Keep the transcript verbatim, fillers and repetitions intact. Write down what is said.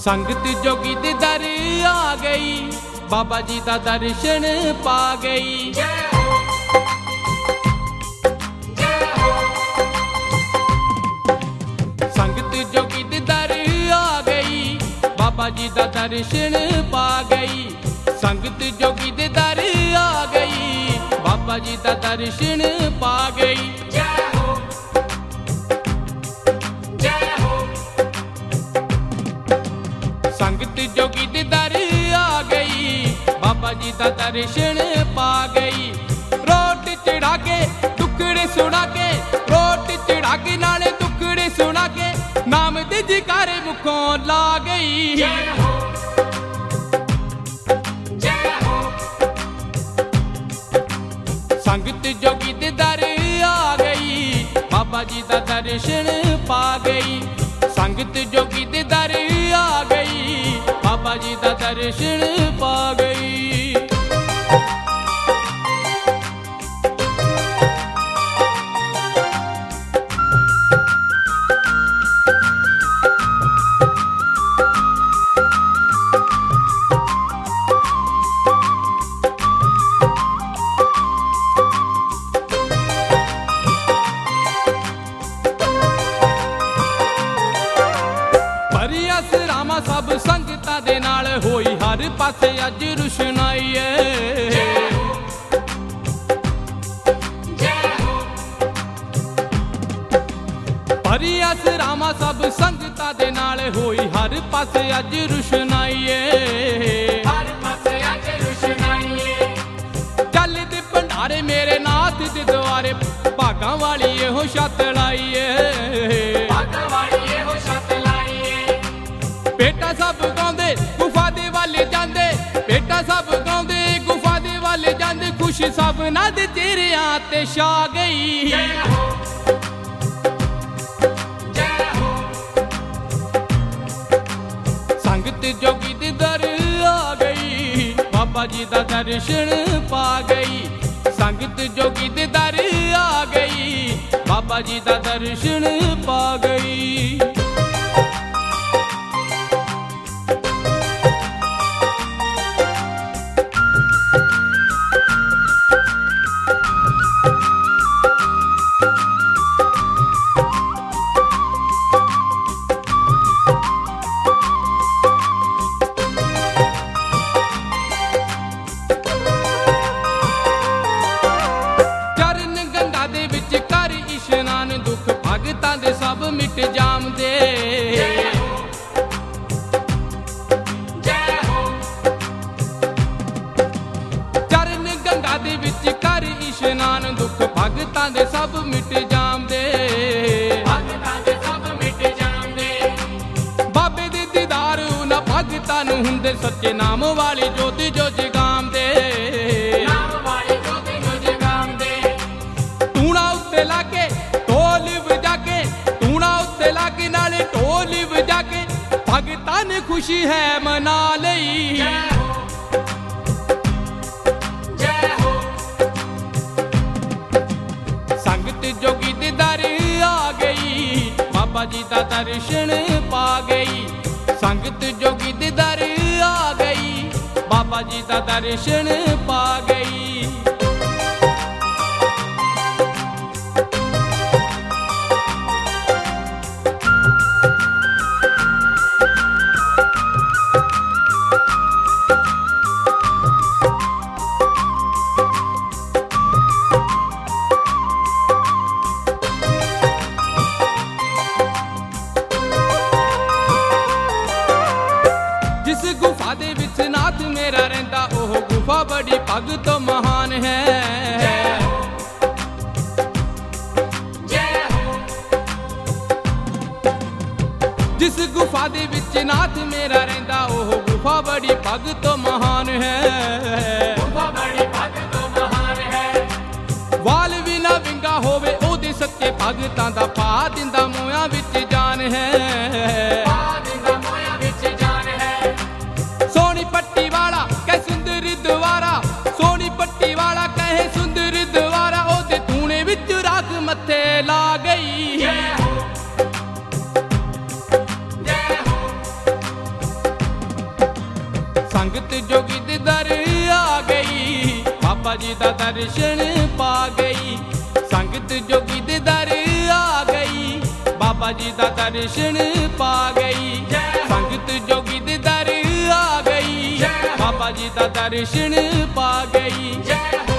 संगत जोगी दे दर आ गई, बाबा जी दा दर्शन पा गई। संगत जोगी दे दर आ गई, बाबा जी दा दर्शन पा गई। संगत जोगी दे दर आ गई, बाबा जी दा दर्शन पा गई। संगत जोगी दे दर आ गई, बाबा जी दा दर्शन पा गई। रोट चढ़ा के टुकड़े सुना के, रोट चढ़ा के नाले टुकड़े सुना के, नाम दे जयकारे मुखों ला गई। संगत जोगी दे दर आ गई, बाबा जी दा दर्शन पा गई। संगत जोगी दे दर आ गई, बाबा जी दा दर्शन पा गई। रामा सब संगतां दे नाल होई, हर पासे अज रुशनाई है। परियास रामा सब संगतां दे नाल होई, हर पासे अज रुशनाई है। हर पासे अज रुशनाई है। चल दे भंडारे मेरे नाथ दे द्वारे, भागां वाली एहो छत लाई है। भागां वाली एहो छत लाई है। बेटा सब गाउंदे गुफा दे वाले जांदे, बेटा सब गाउंदे गुफा दे वाले जांदे, खुश सब ना दे चेहरियां ते छा गई। जय हो जय हो। संगत जोगी दे दर आ गई, बाबा जी दा दर्शन पा गई। संगत जोगी दे दर आ गई, बाबा जी दा दर्शन पा गई। दुख भगतां दे सब मिट जामदे। चरण गंगा दे विच कर इशनान, दुख भगतां दे सब मिट जामदे। भगतां दे सब मिट जामदे। बाबे दे दीदार उन्हां भगतां नूं हुंदे, सच्चे नाम वाली जोत जो जगामदे। नाम वाली जोत जो जगामदे। तूणा उत्ते लाके भगतां ने खुशी है मना लई। जय हो जय हो। संगत जोगी दे दर आ गई, बाबा जी दा दर्शन पा गई। संगत जोगी दे दर आ गई, बाबा जी दा दर्शन पा गई। जिस गुफा दे विच नाथ मेरा रहिंदा, ओह गुफा बड़ी भगत महान है। जय हो जय हो। जिस गुफा दे विच नाथ मेरा रहिंदा, ओह गुफा बड़ी भगत महान है। गुफा बड़ी भगत महान है। वाल भी ना विंगा होवे ओदे सच्चे भगतां दा, पा दिंदा मोयां विच जान है। सोनी पट्टी वाला कह सुंदर द्वारा, सोनी पट्टी वाला कहे सुंदर द्वारा, ओदे धूने विच राख मथे ला गई। जय हो जय हो। जी दा दर्शन पा गई, संगत जोगी दे दर आ गई, बाबा जी दा दर्शन पा गई, संगत जोगी दे दर आ गई, बाबा जी दा दर्शन पा गई।